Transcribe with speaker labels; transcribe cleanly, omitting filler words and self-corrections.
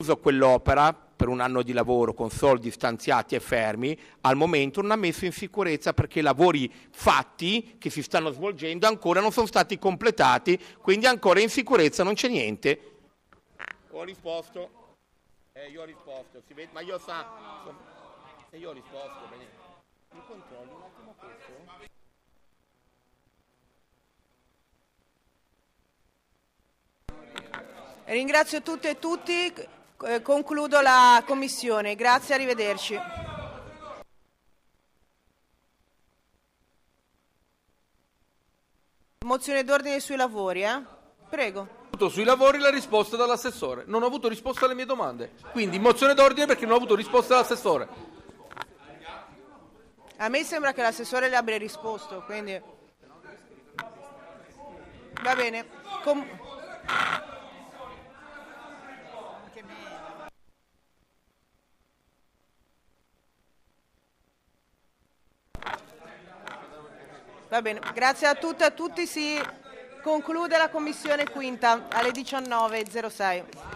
Speaker 1: concluso quell'opera per un anno di lavoro con soldi stanziati e fermi, al momento non ha messo in sicurezza perché i lavori fatti che si stanno svolgendo ancora non sono stati completati, quindi ancora in sicurezza non c'è niente. Ho risposto, io ho risposto, si vede, ma io se io ho risposto, bene. Mi controlli un attimo questo?
Speaker 2: Ringrazio tutte e tutti, concludo la commissione, grazie, arrivederci. Mozione d'ordine sui lavori, Prego.
Speaker 3: Sui lavori la risposta dall'assessore, non ho avuto risposta alle mie domande, quindi mozione d'ordine perché non ho avuto risposta dall'assessore.
Speaker 2: A me sembra che l'assessore le abbia risposto, quindi va bene. Va bene, grazie a tutte e a tutti, si conclude la commissione quinta alle 19.06.